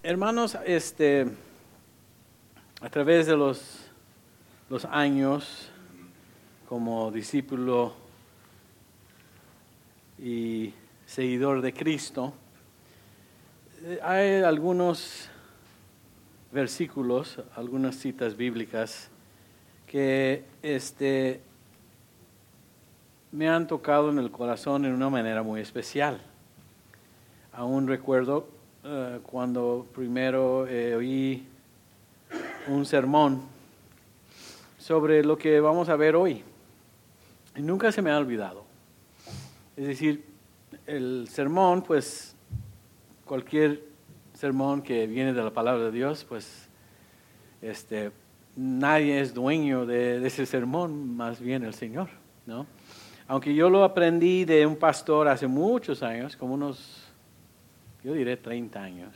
Hermanos, a través de los años como discípulo y seguidor de Cristo, hay algunos versículos, algunas citas bíblicas que me han tocado en el corazón en una manera muy especial. Aún recuerdo cuando primero oí un sermón sobre lo que vamos a ver hoy. Y nunca se me ha olvidado. Es decir, el sermón, pues cualquier sermón que viene de la palabra de Dios, pues nadie es dueño de ese sermón, más bien el Señor, ¿no? Aunque yo lo aprendí de un pastor hace muchos años, como unos, yo diré 30 años,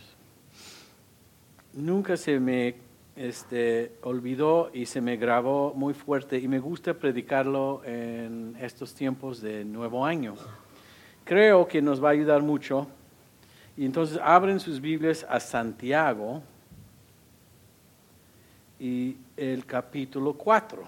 nunca se me olvidó y se me grabó muy fuerte y me gusta predicarlo en estos tiempos de nuevo año. Creo que nos va a ayudar mucho. Y entonces abren sus Biblias a Santiago y el capítulo 4.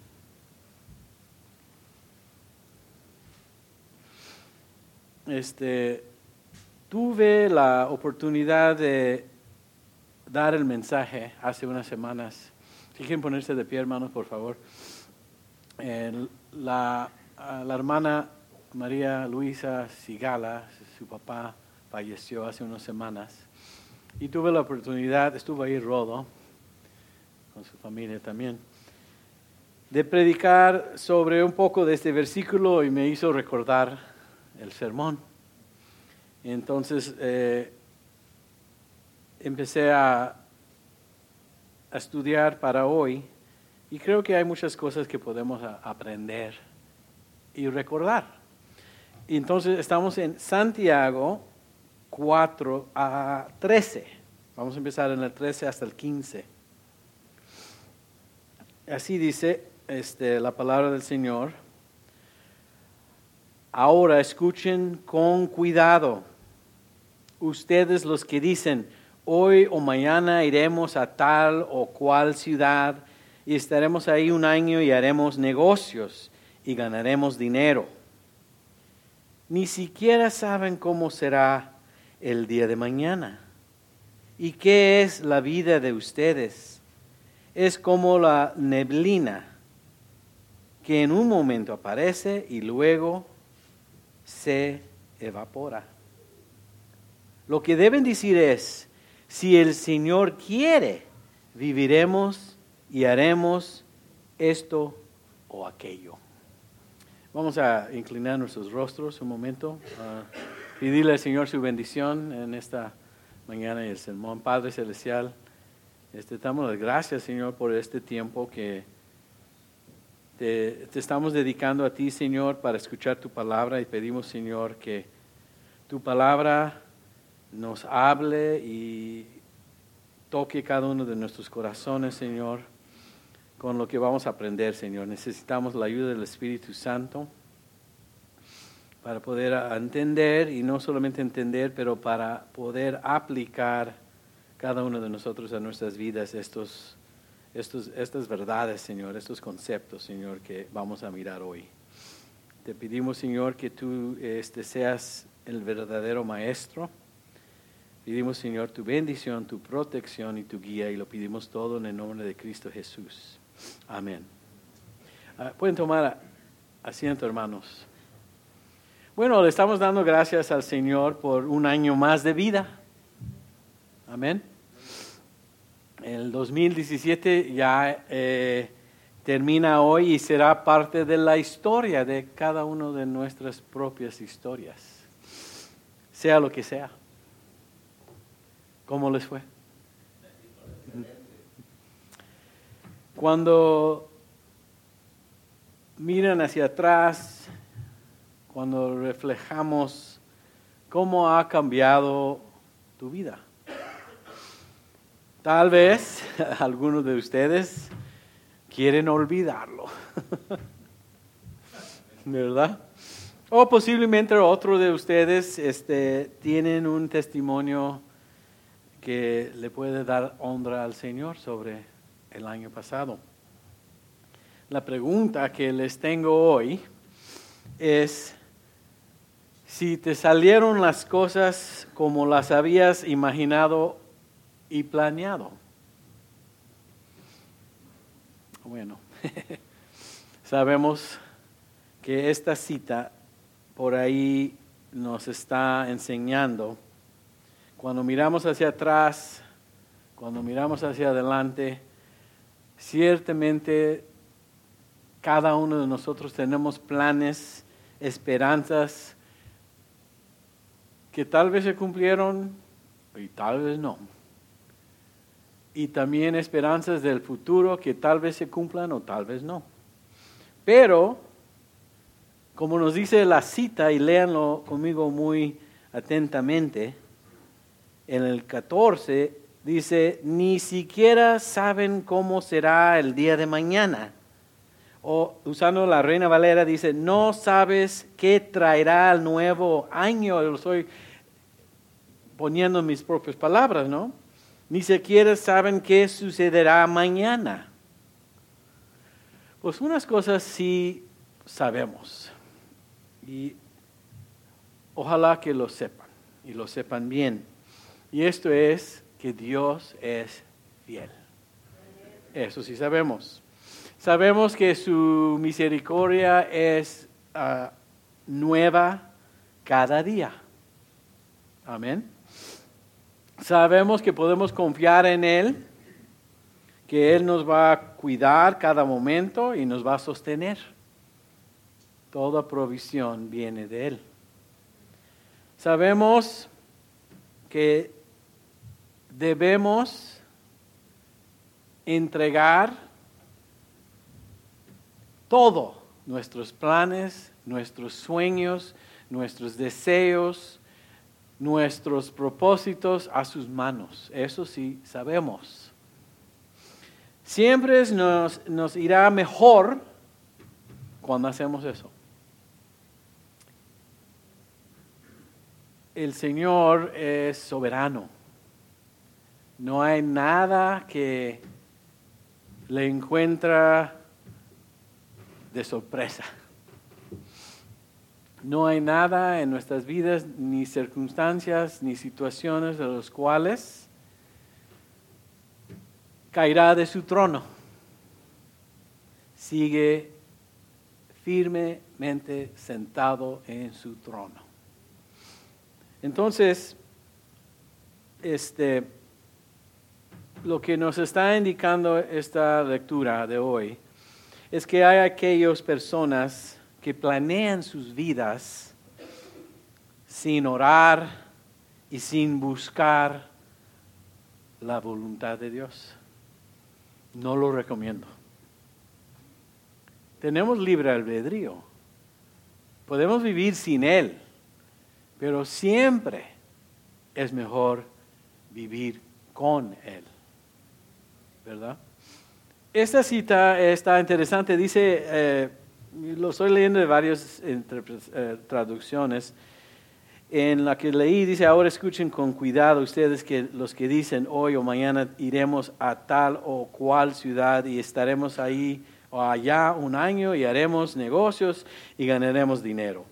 Tuve la oportunidad de dar el mensaje hace unas semanas. Si quieren ponerse de pie, hermanos, por favor. La hermana María Luisa Sigala, su papá, falleció hace unas semanas. Y tuve la oportunidad, estuvo ahí Rodo, con su familia también, de predicar sobre un poco de este versículo y me hizo recordar el sermón. Entonces empecé a estudiar para hoy y creo que hay muchas cosas que podemos aprender y recordar. Y entonces estamos en Santiago 4 a 13. Vamos a empezar en el 13 hasta el 15. Así dice la palabra del Señor. Ahora escuchen con cuidado. Ustedes los que dicen, hoy o mañana iremos a tal o cual ciudad y estaremos ahí un año y haremos negocios y ganaremos dinero. Ni siquiera saben cómo será el día de mañana. ¿Y qué es la vida de ustedes? Es como la neblina que en un momento aparece y luego se evapora. Lo que deben decir es, si el Señor quiere, viviremos y haremos esto o aquello. Vamos a inclinar nuestros rostros un momento, pedirle al Señor su bendición en esta mañana y el sermón. Padre Celestial, te damos las gracias, Señor, por este tiempo que te estamos dedicando a ti, Señor, para escuchar tu palabra y pedimos, Señor, que tu palabra nos hable y toque cada uno de nuestros corazones, Señor, con lo que vamos a aprender, Señor. Necesitamos la ayuda del Espíritu Santo para poder entender, y no solamente entender, pero para poder aplicar cada uno de nosotros a nuestras vidas estas verdades, Señor, estos conceptos, Señor, que vamos a mirar hoy. Te pedimos, Señor, que tú seas el verdadero maestro. Pedimos, Señor, tu bendición, tu protección y tu guía, y lo pedimos todo en el nombre de Cristo Jesús. Amén. Pueden tomar asiento, hermanos. Bueno, le estamos dando gracias al Señor por un año más de vida. Amén. El 2017 ya termina hoy y será parte de la historia de cada uno de nuestras propias historias. Sea lo que sea. ¿Cómo les fue? Cuando miran hacia atrás, cuando reflejamos cómo ha cambiado tu vida. Tal vez algunos de ustedes quieren olvidarlo, ¿verdad? O posiblemente otro de ustedes tienen un testimonio que le puede dar honra al Señor sobre el año pasado. La pregunta que les tengo hoy es si te salieron las cosas como las habías imaginado y planeado. Bueno, sabemos que esta cita por ahí nos está enseñando, cuando miramos hacia atrás, cuando miramos hacia adelante, ciertamente cada uno de nosotros tenemos planes, esperanzas que tal vez se cumplieron y tal vez no. Y también esperanzas del futuro que tal vez se cumplan o tal vez no. Pero, como nos dice la cita, y léanlo conmigo muy atentamente, en el 14 dice, ni siquiera saben cómo será el día de mañana. O usando la Reina Valera dice, no sabes qué traerá el nuevo año. Yo lo estoy poniendo en mis propias palabras, ¿no? Ni siquiera saben qué sucederá mañana. Pues unas cosas sí sabemos. Y ojalá que lo sepan. Y lo sepan bien. Y esto es que Dios es fiel. Eso sí sabemos. Sabemos que su misericordia es nueva cada día. Amén. Sabemos que podemos confiar en Él, que Él nos va a cuidar cada momento y nos va a sostener. Toda provisión viene de Él. Sabemos que debemos entregar todo, nuestros planes, nuestros sueños, nuestros deseos, nuestros propósitos a sus manos. Eso sí sabemos. Siempre nos irá mejor cuando hacemos eso. El Señor es soberano. No hay nada que le encuentra de sorpresa. No hay nada en nuestras vidas, ni circunstancias, ni situaciones de las cuales caerá de su trono. Sigue firmemente sentado en su trono. Entonces, lo que nos está indicando esta lectura de hoy es que hay aquellas personas que planean sus vidas sin orar y sin buscar la voluntad de Dios. No lo recomiendo. Tenemos libre albedrío. Podemos vivir sin Él, pero siempre es mejor vivir con Él. ¿Verdad? Esta cita está interesante, dice, lo estoy leyendo de varias traducciones, en la que leí, dice, ahora escuchen con cuidado ustedes que los que dicen hoy o mañana iremos a tal o cual ciudad y estaremos ahí o allá un año y haremos negocios y ganaremos dinero.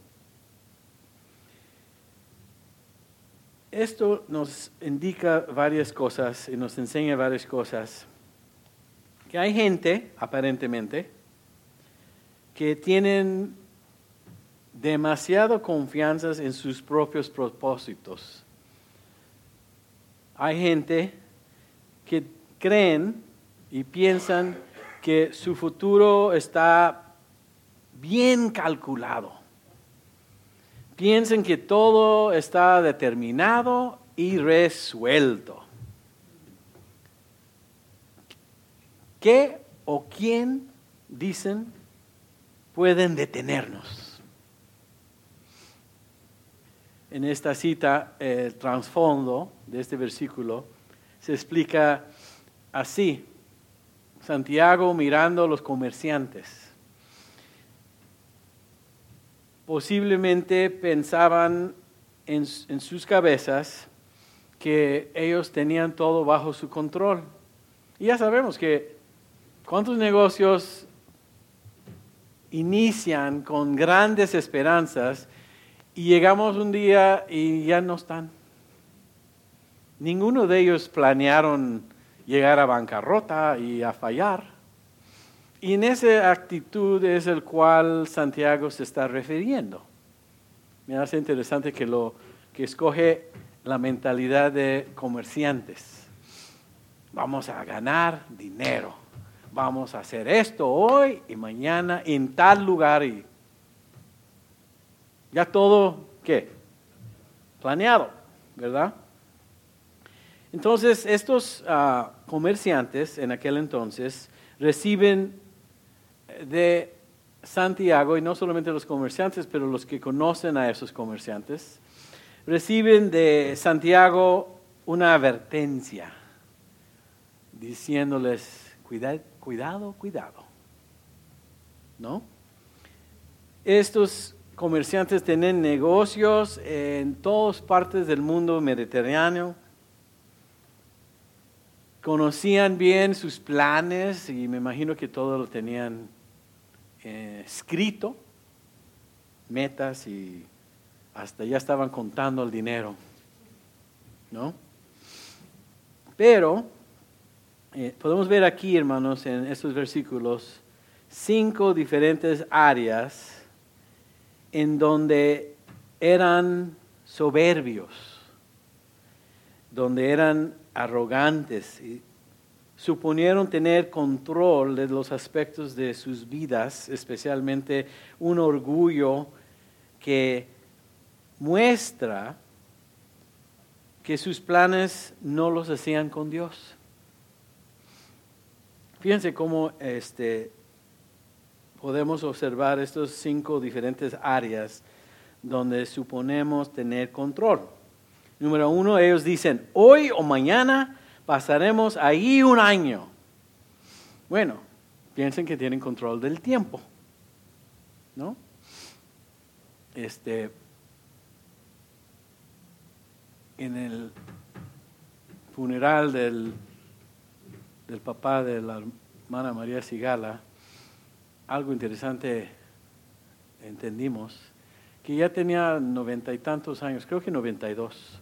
Esto nos indica varias cosas y nos enseña varias cosas. Que hay gente, aparentemente, que tienen demasiada confianza en sus propios propósitos. Hay gente que creen y piensan que su futuro está bien calculado. Piensan que todo está determinado y resuelto. ¿Qué o quién, dicen, pueden detenernos? En esta cita, el trasfondo de este versículo se explica así. Santiago mirando a los comerciantes. Posiblemente pensaban en sus cabezas que ellos tenían todo bajo su control. Y ya sabemos que cuántos negocios inician con grandes esperanzas y llegamos un día y ya no están. Ninguno de ellos planearon llegar a bancarrota y a fallar. Y en esa actitud es el cual Santiago se está refiriendo. Me hace interesante que escoge la mentalidad de comerciantes. Vamos a ganar dinero. Vamos a hacer esto hoy y mañana en tal lugar. Y ya todo, ¿qué? Planeado, ¿verdad? Entonces, estos comerciantes en aquel entonces reciben de Santiago, y no solamente los comerciantes, pero los que conocen a esos comerciantes, reciben de Santiago una advertencia, diciéndoles, cuidado, ¿no? Estos comerciantes tienen negocios en todas partes del mundo mediterráneo, conocían bien sus planes y me imagino que todo lo tenían escrito, metas y hasta ya estaban contando el dinero, ¿no? Pero podemos ver aquí, hermanos, en estos versículos, 5 diferentes áreas en donde eran soberbios, donde eran arrogantes y suponieron tener control de los aspectos de sus vidas, especialmente un orgullo que muestra que sus planes no los hacían con Dios. Fíjense cómo podemos observar estos 5 diferentes áreas donde suponemos tener control. Número 1, ellos dicen, hoy o mañana pasaremos ahí un año. Bueno, piensen que tienen control del tiempo, ¿no? En el funeral del papá de la hermana María Sigala, algo interesante entendimos, que ya tenía 90 y tantos años, creo que 92.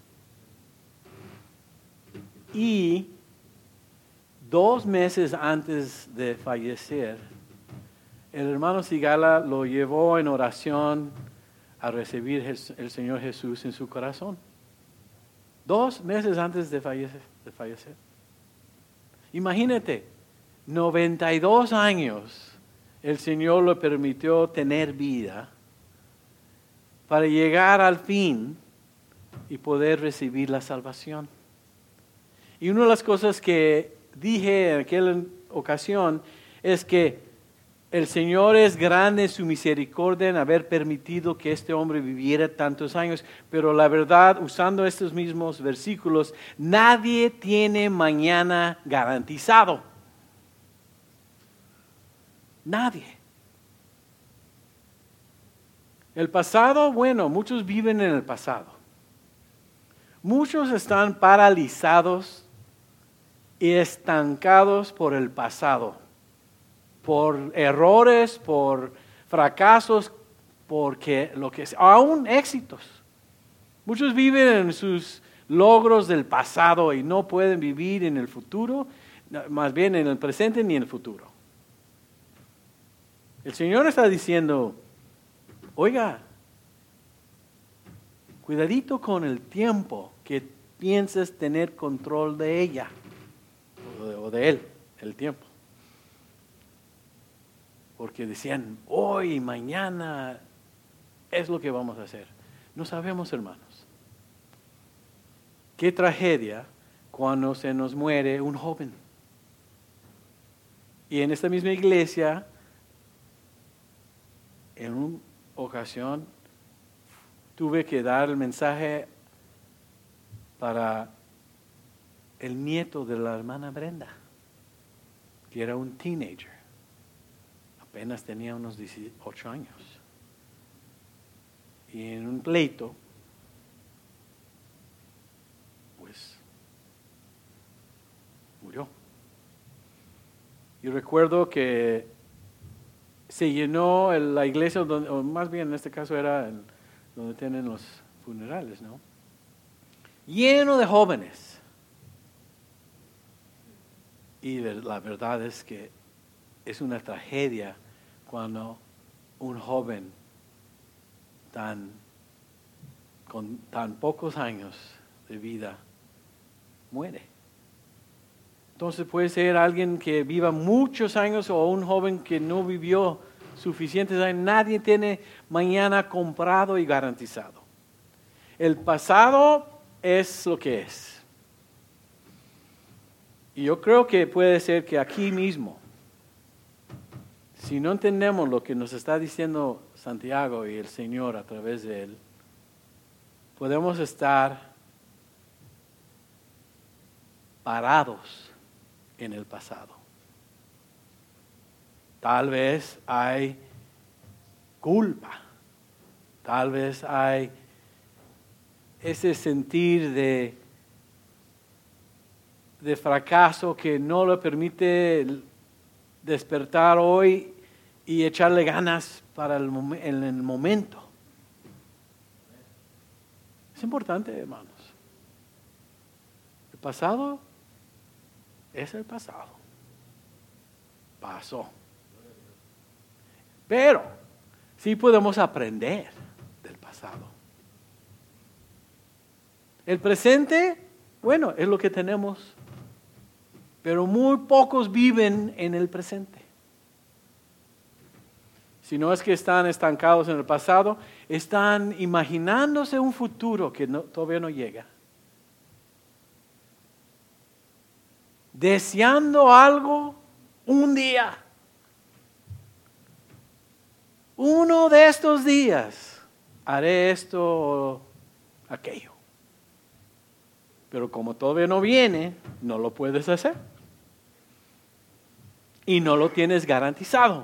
Y 2 meses antes de fallecer, el hermano Sigala lo llevó en oración a recibir el Señor Jesús en su corazón. 2 meses antes de fallecer. Imagínate, 92 años el Señor le permitió tener vida para llegar al fin y poder recibir la salvación. Y una de las cosas que dije en aquella ocasión es que el Señor es grande en su misericordia en haber permitido que este hombre viviera tantos años, pero la verdad, usando estos mismos versículos, nadie tiene mañana garantizado. Nadie. El pasado, bueno, muchos viven en el pasado. Muchos están paralizados y estancados por el pasado, por errores, por fracasos, porque aún éxitos. Muchos viven en sus logros del pasado y no pueden vivir en el futuro, más bien en el presente ni en el futuro. El Señor está diciendo, oiga, cuidadito con el tiempo que pienses tener control de ella o de él, el tiempo. Porque decían, hoy, mañana, es lo que vamos a hacer. No sabemos, hermanos. Qué tragedia cuando se nos muere un joven. Y en esta misma iglesia, en una ocasión, tuve que dar el mensaje para el nieto de la hermana Brenda, que era un teenager. Apenas tenía unos 18 años. Y en un pleito, pues murió. Y recuerdo que se llenó la iglesia, o más bien en este caso era donde tienen los funerales, ¿no? Lleno de jóvenes. Y la verdad es que es una tragedia cuando un joven con tan pocos años de vida muere. Entonces puede ser alguien que viva muchos años o un joven que no vivió suficientes años. Nadie tiene mañana comprado y garantizado. El pasado es lo que es. Y yo creo que puede ser que aquí mismo, si no entendemos lo que nos está diciendo Santiago y el Señor a través de él, podemos estar parados en el pasado. Tal vez hay culpa, tal vez hay ese sentir de fracaso que no le permite despertar hoy y echarle ganas para en el momento. Es importante, hermanos. El pasado es el pasado. Pasó. Pero sí podemos aprender del pasado. El presente, bueno, es lo que tenemos. Pero muy pocos viven en el presente. Si no es que están estancados en el pasado, están imaginándose un futuro que todavía no llega. Deseando algo un día. Uno de estos días haré esto o aquello. Pero como todavía no viene, no lo puedes hacer. Y no lo tienes garantizado.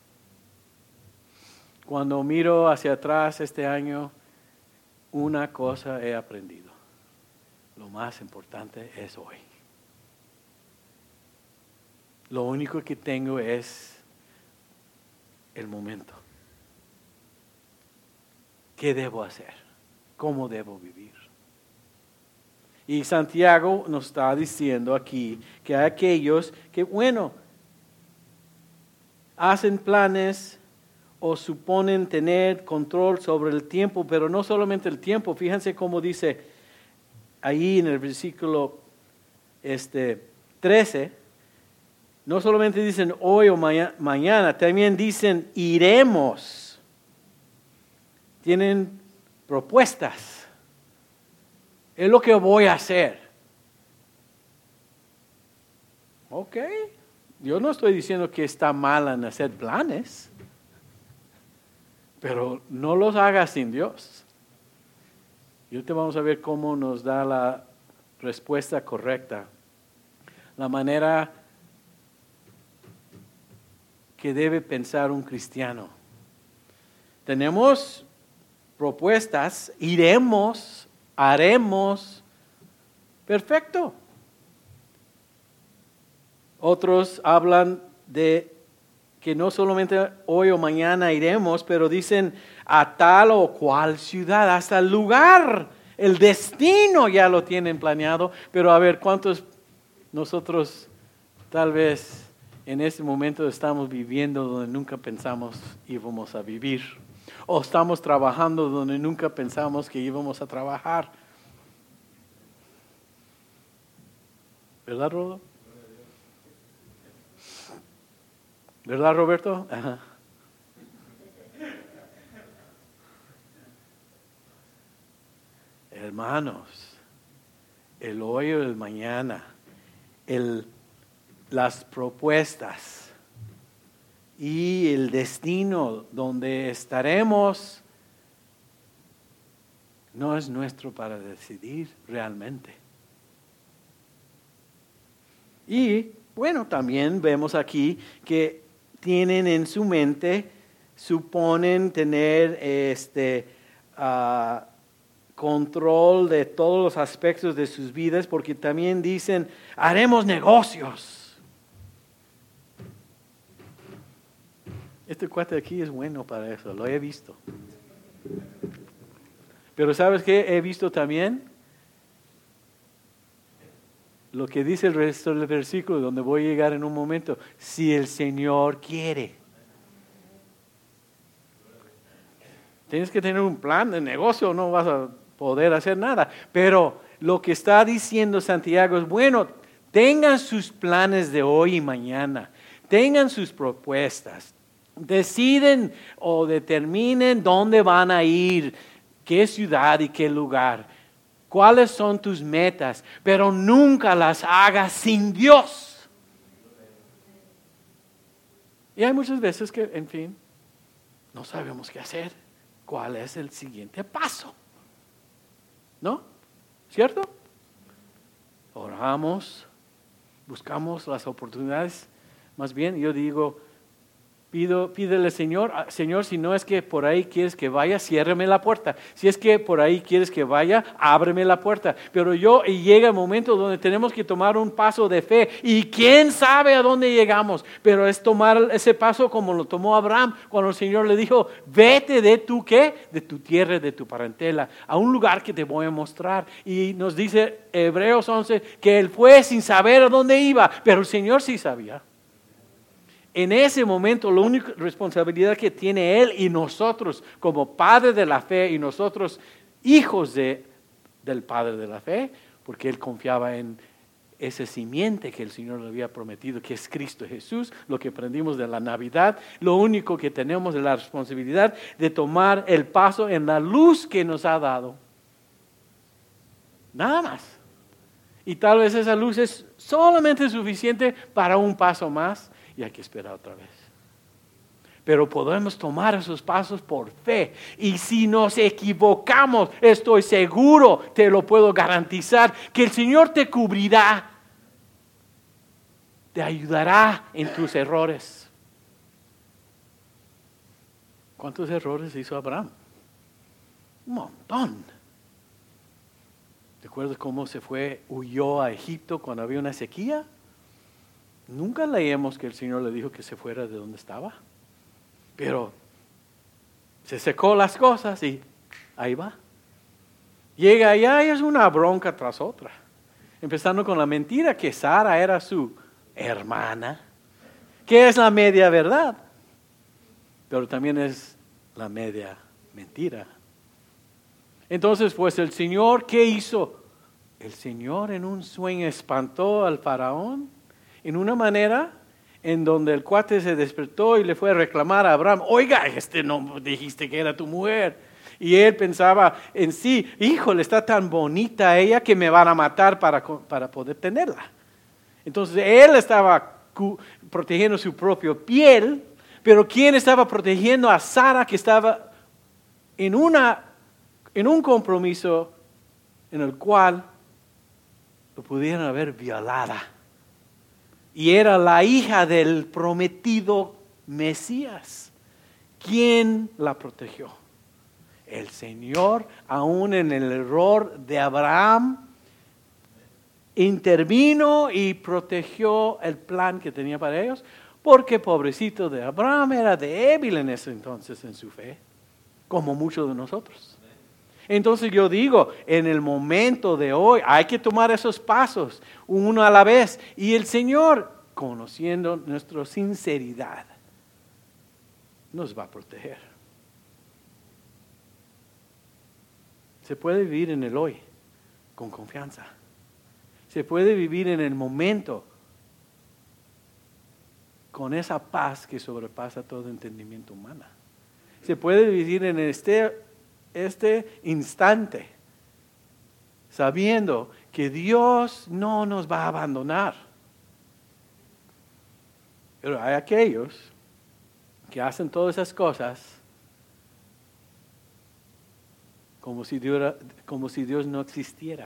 Cuando miro hacia atrás este año, una cosa he aprendido. Lo más importante es hoy. Lo único que tengo es el momento. ¿Qué debo hacer? ¿Cómo debo vivir? Y Santiago nos está diciendo aquí que hay aquellos que, bueno, hacen planes o suponen tener control sobre el tiempo, pero no solamente el tiempo. Fíjense cómo dice ahí en el versículo 13, no solamente dicen hoy o mañana, también dicen iremos. Tienen propuestas. Es lo que voy a hacer. Ok, yo no estoy diciendo que está mal en hacer planes. Pero no los hagas sin Dios. Y ahorita vamos a ver cómo nos da la respuesta correcta. La manera que debe pensar un cristiano. Tenemos propuestas, iremos, haremos. Perfecto. Otros hablan de que no solamente hoy o mañana iremos, pero dicen a tal o cual ciudad, hasta el lugar, el destino ya lo tienen planeado. Pero a ver, ¿cuántos nosotros tal vez en este momento estamos viviendo donde nunca pensamos íbamos a vivir? O estamos trabajando donde nunca pensamos que íbamos a trabajar. ¿Verdad, Rodo? ¿Verdad, Roberto? Ajá. Hermanos, el hoy o el mañana, las propuestas y el destino donde estaremos no es nuestro para decidir realmente. Y bueno, también vemos aquí que tienen en su mente, suponen tener control de todos los aspectos de sus vidas, porque también dicen, haremos negocios. Este cuate aquí es bueno para eso, lo he visto. Pero ¿sabes qué? He visto también lo que dice el resto del versículo, donde voy a llegar en un momento. Si el Señor quiere. Tienes que tener un plan de negocio, no vas a poder hacer nada. Pero lo que está diciendo Santiago es, bueno, tengan sus planes de hoy y mañana. Tengan sus propuestas. Deciden o determinen dónde van a ir, qué ciudad y qué lugar. ¿Cuáles son tus metas? Pero nunca las hagas sin Dios. Y hay muchas veces que, en fin, no sabemos qué hacer. ¿Cuál es el siguiente paso? ¿No? ¿Cierto? Oramos, buscamos las oportunidades. Más bien, yo digo, pídele, Señor, si no es que por ahí quieres que vaya, ciérreme la puerta. Si es que por ahí quieres que vaya, ábreme la puerta. Pero llega el momento donde tenemos que tomar un paso de fe. Y quién sabe a dónde llegamos. Pero es tomar ese paso como lo tomó Abraham, cuando el Señor le dijo, vete de tu ¿qué? De tu tierra, de tu parentela, a un lugar que te voy a mostrar. Y nos dice Hebreos 11, que él fue sin saber a dónde iba, pero el Señor sí sabía. En ese momento, la única responsabilidad que tiene Él y nosotros como padre de la fe y nosotros hijos del Padre de la fe, porque Él confiaba en ese simiente que el Señor le había prometido, que es Cristo Jesús, lo que aprendimos de la Navidad. Lo único que tenemos es la responsabilidad de tomar el paso en la luz que nos ha dado. Nada más. Y tal vez esa luz es solamente suficiente para un paso más. Y hay que esperar otra vez. Pero podemos tomar esos pasos por fe. Y si nos equivocamos, estoy seguro, te lo puedo garantizar, que el Señor te cubrirá, te ayudará en tus errores. ¿Cuántos errores hizo Abraham? Un montón. ¿Recuerdas cómo huyó a Egipto cuando había una sequía? Nunca leemos que el Señor le dijo que se fuera de donde estaba. Pero se secó las cosas y ahí va. Llega allá y es una bronca tras otra. Empezando con la mentira que Sara era su hermana, que es la media verdad, pero también es la media mentira. Entonces, pues el Señor, ¿qué hizo? El Señor en un sueño espantó al faraón en una manera en donde el cuate se despertó y le fue a reclamar a Abraham, oiga, no dijiste que era tu mujer. Y él pensaba en sí, híjole, está tan bonita ella que me van a matar para poder tenerla. Entonces él estaba protegiendo su propia piel, pero ¿quién estaba protegiendo a Sara, que estaba en un compromiso en el cual lo pudieron haber violada? Y era la hija del prometido Mesías. ¿Quién la protegió? El Señor, aún en el error de Abraham, intervino y protegió el plan que tenía para ellos, porque pobrecito de Abraham era débil en ese entonces en su fe, como muchos de nosotros. Entonces yo digo, en el momento de hoy hay que tomar esos pasos, uno a la vez. Y el Señor, conociendo nuestra sinceridad, nos va a proteger. Se puede vivir en el hoy con confianza. Se puede vivir en el momento con esa paz que sobrepasa todo entendimiento humano. Se puede vivir en este instante, sabiendo que Dios no nos va a abandonar. Pero hay aquellos que hacen todas esas cosas como si Dios no existiera.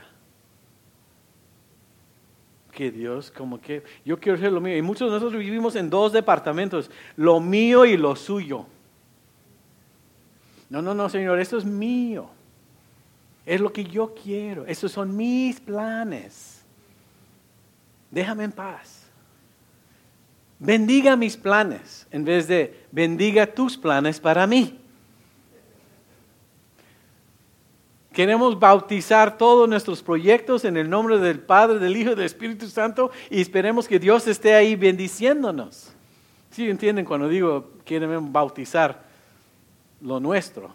Que Dios, como que yo quiero hacer lo mío. Y muchos de nosotros vivimos en 2 departamentos, lo mío y lo suyo. No, Señor, esto es mío. Es lo que yo quiero. Esos son mis planes. Déjame en paz. Bendiga mis planes en vez de bendiga tus planes para mí. Queremos bautizar todos nuestros proyectos en el nombre del Padre, del Hijo y del Espíritu Santo y esperemos que Dios esté ahí bendiciéndonos. ¿Sí entienden cuando digo queremos bautizar lo nuestro?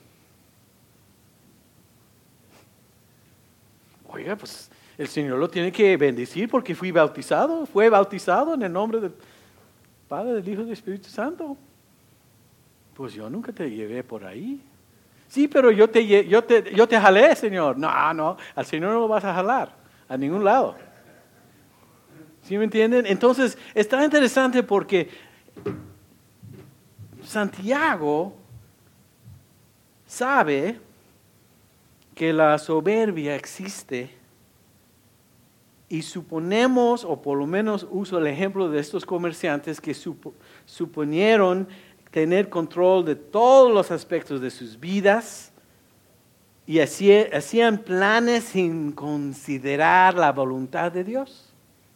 Oiga, pues el Señor lo tiene que bendecir porque fue bautizado en el nombre del Padre, del Hijo y del Espíritu Santo. Pues yo nunca te llevé por ahí. Sí, pero yo te jalé, Señor. No, al Señor no lo vas a jalar a ningún lado. ¿Sí me entienden? Entonces, está interesante porque Santiago sabe que la soberbia existe y suponemos, o por lo menos uso el ejemplo de estos comerciantes que suponieron tener control de todos los aspectos de sus vidas y hacían planes sin considerar la voluntad de Dios.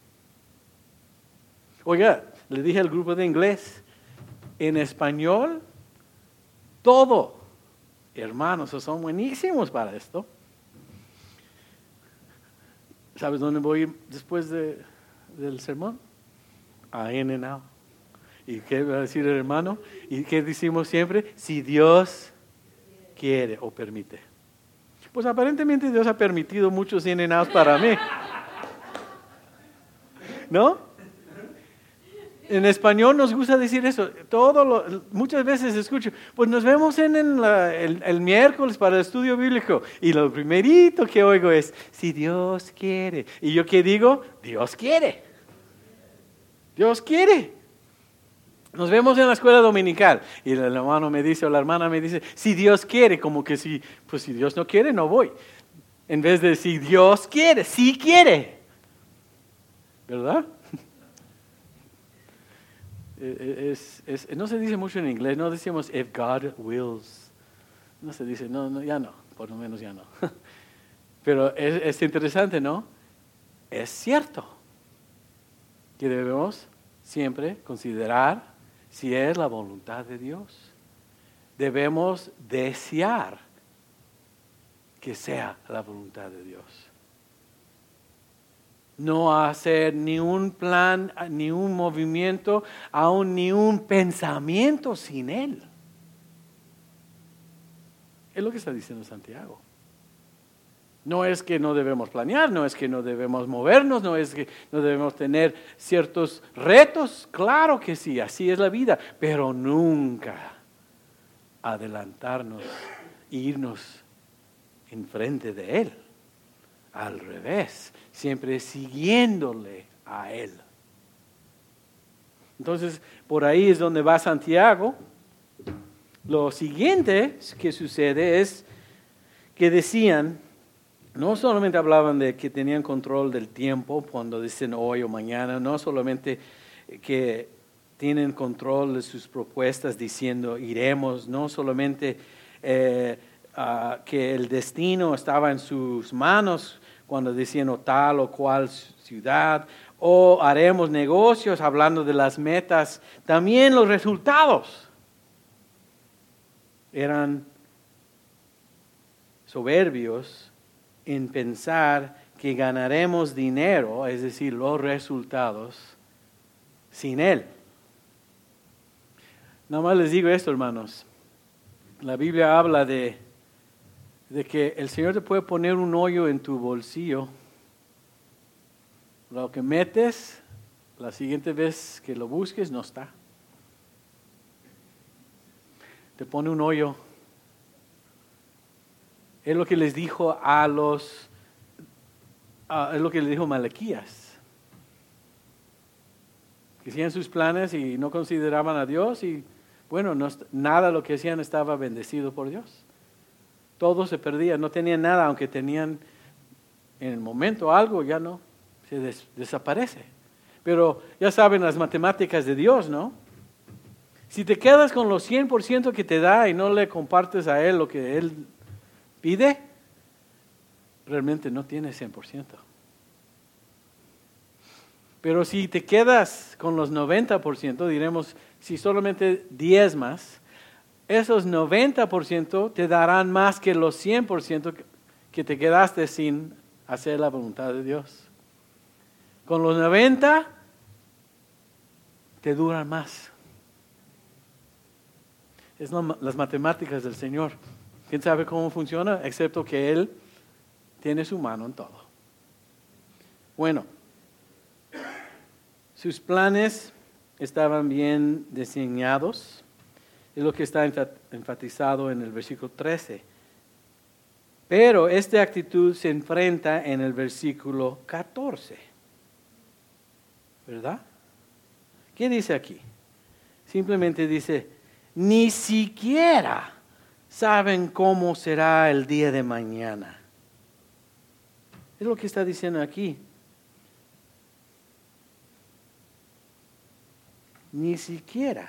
Oiga, le dije al grupo de inglés, en español, todo, hermanos, son buenísimos para esto. ¿Sabes dónde voy después del sermón? A In-N-Out. ¿Y qué va a decir el hermano? ¿Y qué decimos siempre? Si Dios quiere o permite. Pues aparentemente Dios ha permitido muchos In-N-Outs para mí. ¿No? En español nos gusta decir eso. Muchas veces escucho, pues nos vemos en el miércoles para el estudio bíblico. Y lo primerito que oigo es, si Dios quiere. ¿Y yo qué digo? Dios quiere. Dios quiere. Nos vemos en la escuela dominical y el hermano me dice o la hermana me dice, si Dios quiere, como que si Dios no quiere, no voy. En vez de si Dios quiere, sí quiere. ¿Verdad? No se dice mucho en inglés, no decimos if God wills. No se dice, ya no, por lo menos ya no. Pero es interesante, ¿no? Es cierto que debemos siempre considerar si es la voluntad de Dios. Debemos desear que sea la voluntad de Dios. No hacer ni un plan, ni un movimiento, aún ni un pensamiento sin Él. Es lo que está diciendo Santiago. No es que no debemos planear, no es que no debemos movernos, no es que no debemos tener ciertos retos. Claro que sí, así es la vida, pero nunca adelantarnos e irnos enfrente de Él. Al revés, siempre siguiéndole a Él. Entonces, por ahí es donde va Santiago. Lo siguiente que sucede es que decían, no solamente hablaban de que tenían control del tiempo cuando dicen hoy o mañana, no solamente que tienen control de sus propuestas diciendo iremos, no solamente que el destino estaba en sus manos cuando decían o tal o cual ciudad, o haremos negocios hablando de las metas, también los resultados eran soberbios en pensar que ganaremos dinero, es decir, los resultados, sin Él. Nada más les digo esto, hermanos. La Biblia habla de que el Señor te puede poner un hoyo en tu bolsillo. Lo que metes, la siguiente vez que lo busques, no está. Te pone un hoyo. Es lo que les dijo es lo que les dijo Malaquías. Que hacían sus planes y no consideraban a Dios y bueno, nada de lo que hacían estaba bendecido por Dios. Todo se perdía, no tenían nada, aunque tenían en el momento algo, ya no, se desaparece. Pero ya saben las matemáticas de Dios, ¿no? Si te quedas con los 100% que te da y no le compartes a Él lo que Él pide, realmente no tienes 100%. Pero si te quedas con los 90%, diremos, si solamente 10 más, esos 90% te darán más que los 100% que te quedaste sin hacer la voluntad de Dios. Con los 90 te duran más. Es las matemáticas del Señor. ¿Quién sabe cómo funciona? Excepto que Él tiene su mano en todo. Bueno, sus planes estaban bien diseñados. Es lo que está enfatizado en el versículo 13. Pero esta actitud se enfrenta en el versículo 14. ¿Verdad? ¿Qué dice aquí? Simplemente dice, ni siquiera saben cómo será el día de mañana. Es lo que está diciendo aquí. Ni siquiera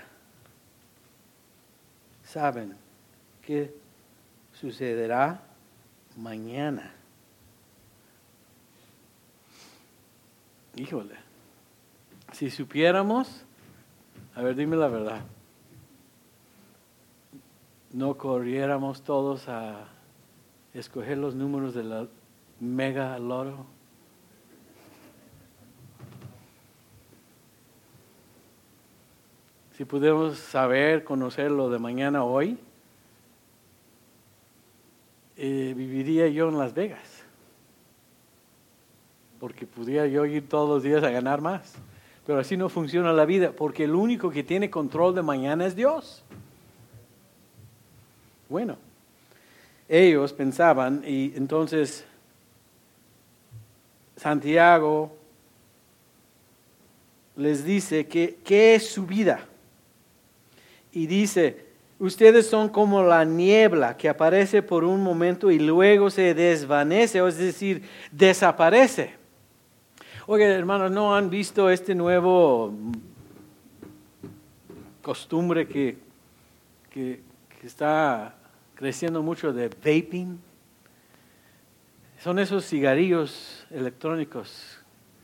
saben qué sucederá mañana. Híjole, si supiéramos, a ver, dime la verdad, ¿no corriéramos todos a escoger los números de la mega loto? Si pudiéramos saber, conocer lo de mañana hoy, viviría yo en Las Vegas. Porque pudiera yo ir todos los días a ganar más. Pero así no funciona la vida, porque el único que tiene control de mañana es Dios. Bueno, ellos pensaban, y entonces Santiago les dice que ¿qué es su vida? Y dice, ustedes son como la niebla que aparece por un momento y luego se desvanece, es decir, desaparece. Oye, hermanos, ¿no han visto este nuevo costumbre que está creciendo mucho de vaping? Son esos cigarrillos electrónicos.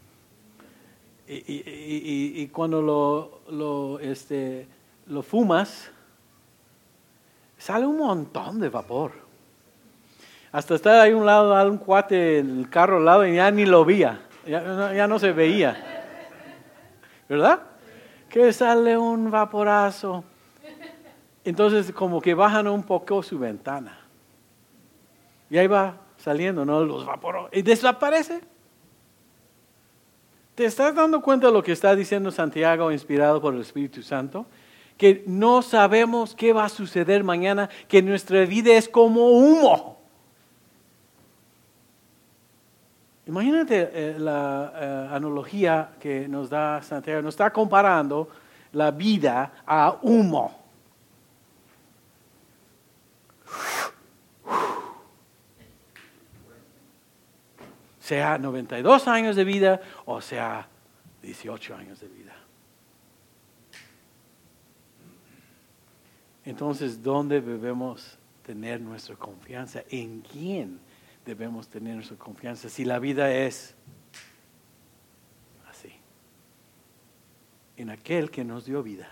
Y cuando lo fumas, sale un montón de vapor. Hasta está ahí un cuate en el carro al lado y ya ni lo veía. Ya no se veía. ¿Verdad? Que sale un vaporazo. Entonces como que bajan un poco su ventana. Y ahí va saliendo, ¿no? Los vaporos. Y desaparece. ¿Te estás dando cuenta de lo que está diciendo Santiago, inspirado por el Espíritu Santo? Que no sabemos qué va a suceder mañana, que nuestra vida es como humo. Imagínate la analogía que nos da Santiago. Nos está comparando la vida a humo. Sea 92 años de vida o sea 18 años de vida. Entonces, ¿dónde debemos tener nuestra confianza? ¿En quién debemos tener nuestra confianza? Si la vida es así. En aquel que nos dio vida.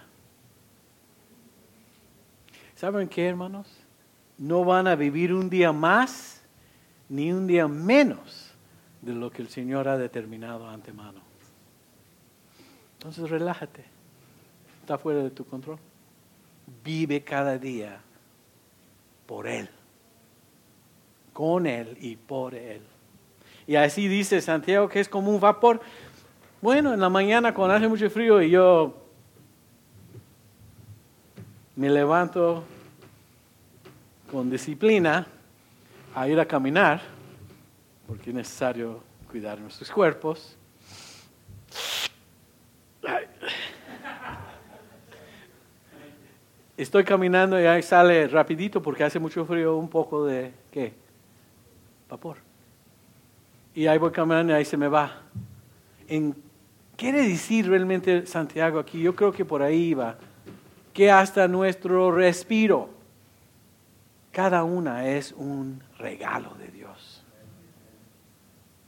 ¿Saben qué, hermanos? No van a vivir un día más ni un día menos de lo que el Señor ha determinado antemano. Entonces relájate. Está fuera de tu control. Vive cada día por Él, con Él y por Él. Y así dice Santiago que es como un vapor. Bueno, en la mañana cuando hace mucho frío y yo me levanto con disciplina a ir a caminar, porque es necesario cuidar nuestros cuerpos. Estoy caminando y ahí sale rapidito porque hace mucho frío un poco de, ¿qué? Vapor. Y ahí voy caminando y ahí se me va. ¿Quiere decir realmente Santiago aquí? Yo creo que por ahí va. Que hasta nuestro respiro, cada una es un regalo de Dios.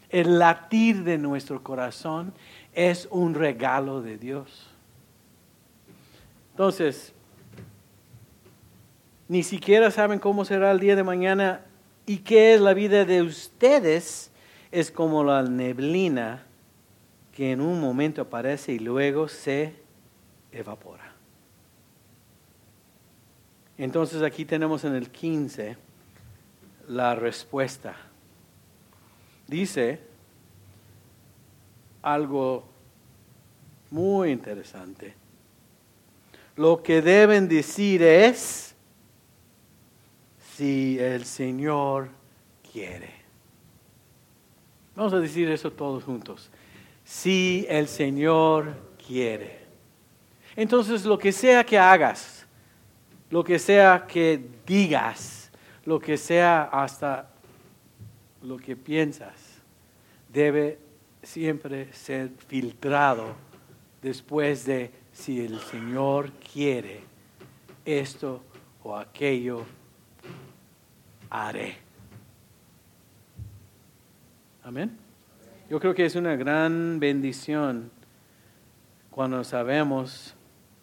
El latir de nuestro corazón es un regalo de Dios. Entonces, ni siquiera saben cómo será el día de mañana y qué es la vida de ustedes. Es como la neblina que en un momento aparece y luego se evapora. Entonces aquí tenemos en el 15 la respuesta. Dice algo muy interesante. Lo que deben decir es, si el Señor quiere. Vamos a decir eso todos juntos. Si el Señor quiere. Entonces, lo que sea que hagas, lo que sea que digas, lo que sea hasta lo que piensas, debe siempre ser filtrado después de si el Señor quiere esto o aquello, haré. Amén. Yo creo que es una gran bendición cuando sabemos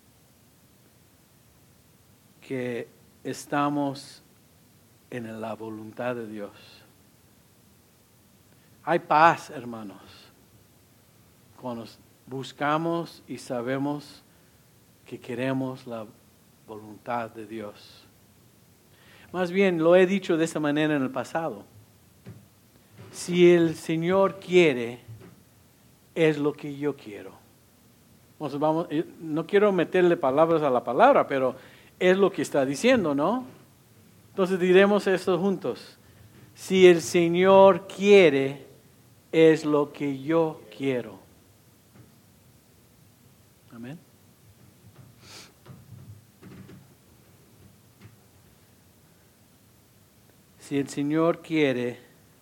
que estamos en la voluntad de Dios. Hay paz, hermanos, cuando buscamos y sabemos que queremos la voluntad de Dios. Más bien, lo he dicho de esa manera en el pasado. Si el Señor quiere, es lo que yo quiero. No quiero meterle palabras a la palabra, pero es lo que está diciendo, ¿no? Entonces diremos esto juntos. Si el Señor quiere, es lo que yo quiero. Amén. Si el Señor quiere,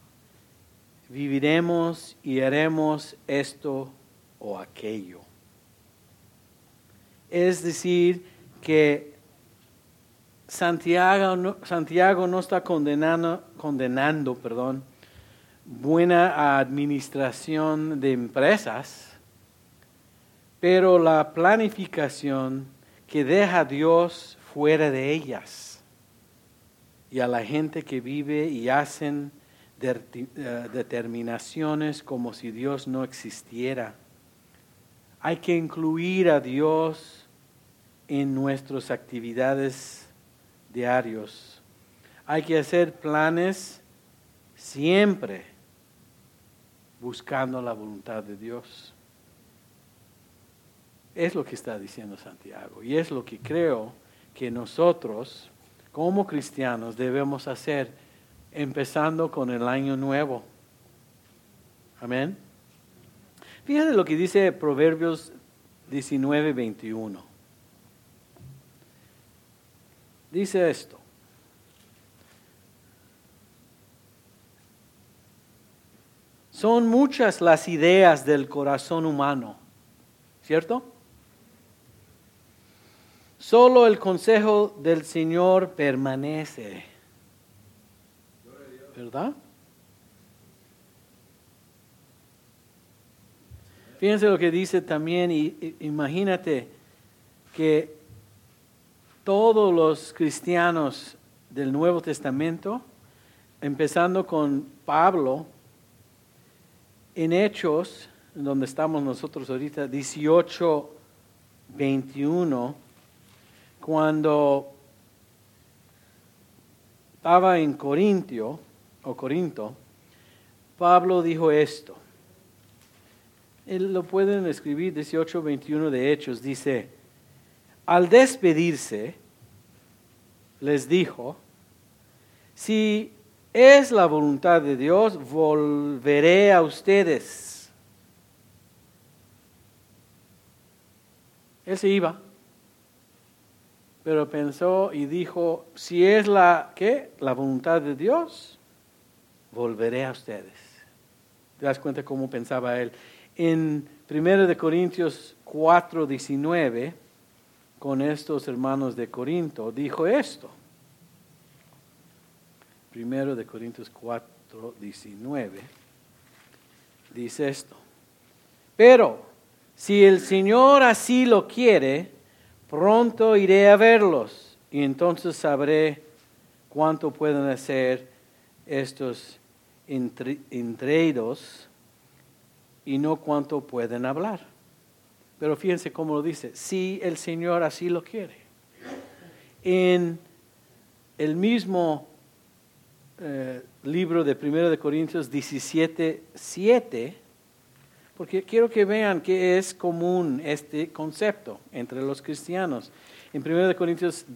viviremos y haremos esto o aquello. Es decir, que Santiago no está condenando, buena administración de empresas, pero la planificación que deja a Dios fuera de ellas y a la gente que vive y hacen determinaciones como si Dios no existiera. Hay que incluir a Dios en nuestras actividades diarios. Hay que hacer planes siempre buscando la voluntad de Dios. Es lo que está diciendo Santiago y es lo que creo que nosotros como cristianos debemos hacer empezando con el año nuevo. Amén. Fíjate lo que dice Proverbios 19:21. Dice esto. Son muchas las ideas del corazón humano, ¿cierto? Solo el consejo del Señor permanece. ¿Verdad? Fíjense lo que dice también, y imagínate que todos los cristianos del Nuevo Testamento, empezando con Pablo, en Hechos, donde estamos nosotros ahorita, 18:21, cuando estaba en Corinto, Pablo dijo esto. Lo pueden escribir, 18:21 de Hechos, dice, al despedirse, les dijo, si es la voluntad de Dios, volveré a ustedes. Él se iba, pero pensó y dijo, si es la voluntad de Dios, volveré a ustedes. ¿Te das cuenta cómo pensaba él? En 1 Corintios 4:19, con estos hermanos de Corinto, dijo esto. 1 Corintios 4:19. dice esto: pero si el Señor así lo quiere, pronto iré a verlos y entonces sabré cuánto pueden hacer estos intrépidos y no cuánto pueden hablar. Pero fíjense cómo lo dice: si el Señor así lo quiere. En el mismo libro de 1 de Corintios 17:7, porque quiero que vean que es común este concepto entre los cristianos. En 1 de Corintios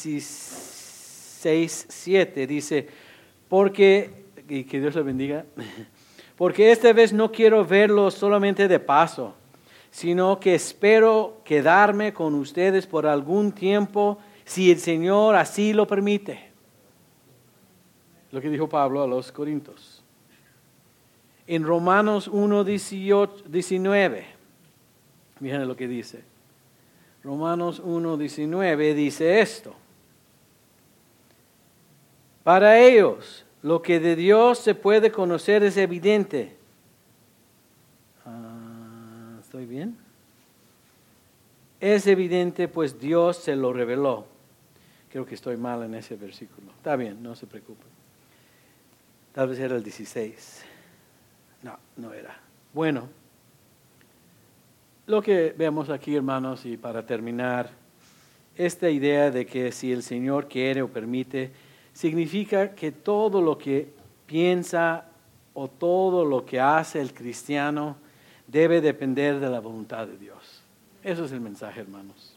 16:7 dice: porque, y que Dios le bendiga, porque esta vez no quiero verlos solamente de paso, sino que espero quedarme con ustedes por algún tiempo, si el Señor así lo permite. Lo que dijo Pablo a los Corintios. En Romanos 1:19, miren lo que dice. Romanos 1:19 dice esto: para ellos, lo que de Dios se puede conocer es evidente. ¿Estoy bien? Es evidente, pues Dios se lo reveló. Creo que estoy mal en ese versículo. Está bien, no se preocupen. Tal vez era el 16. No era. Bueno, lo que vemos aquí, hermanos, y para terminar, esta idea de que si el Señor quiere o permite, significa que todo lo que piensa o todo lo que hace el cristiano debe depender de la voluntad de Dios. Eso es el mensaje, hermanos.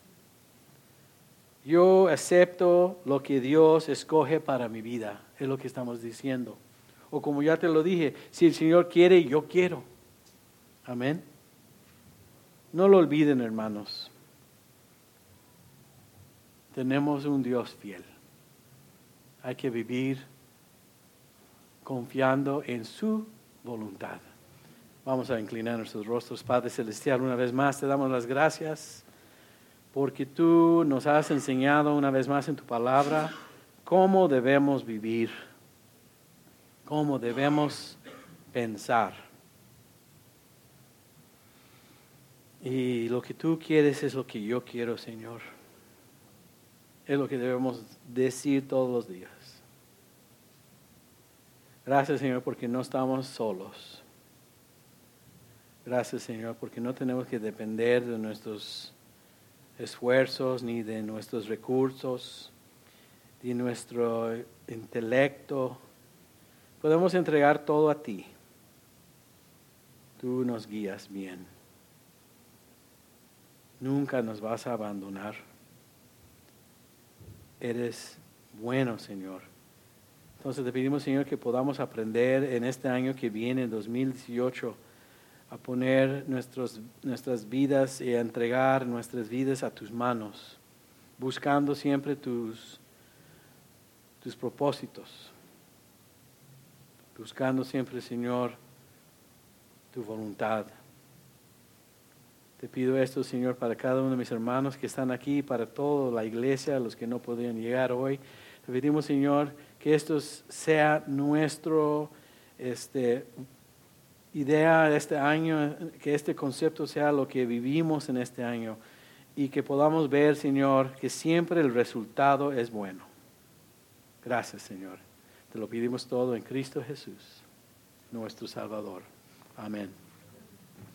Yo acepto lo que Dios escoge para mi vida, es lo que estamos diciendo. O como ya te lo dije, si el Señor quiere, yo quiero. Amén. No lo olviden, hermanos. Tenemos un Dios fiel. Hay que vivir confiando en su voluntad. Vamos a inclinar nuestros rostros. Padre Celestial, una vez más te damos las gracias porque tú nos has enseñado una vez más en tu palabra cómo debemos vivir, cómo debemos pensar. Y lo que tú quieres es lo que yo quiero, Señor. Es lo que debemos decir todos los días. Gracias, Señor, porque no estamos solos. Gracias, Señor, porque no tenemos que depender de nuestros esfuerzos, ni de nuestros recursos, ni de nuestro intelecto. Podemos entregar todo a ti. Tú nos guías bien. Nunca nos vas a abandonar. Eres bueno, Señor. Entonces te pedimos, Señor, que podamos aprender en este año que viene, 2018, a poner nuestras vidas y a entregar nuestras vidas a tus manos, buscando siempre tus propósitos, buscando siempre, Señor, tu voluntad. Te pido esto, Señor, para cada uno de mis hermanos que están aquí, para toda la iglesia, los que no podían llegar hoy. Te pedimos, Señor, que esto sea nuestro idea de este año, que este concepto sea lo que vivimos en este año y que podamos ver, Señor, que siempre el resultado es bueno. Gracias, Señor. Te lo pedimos todo en Cristo Jesús, nuestro Salvador. Amén.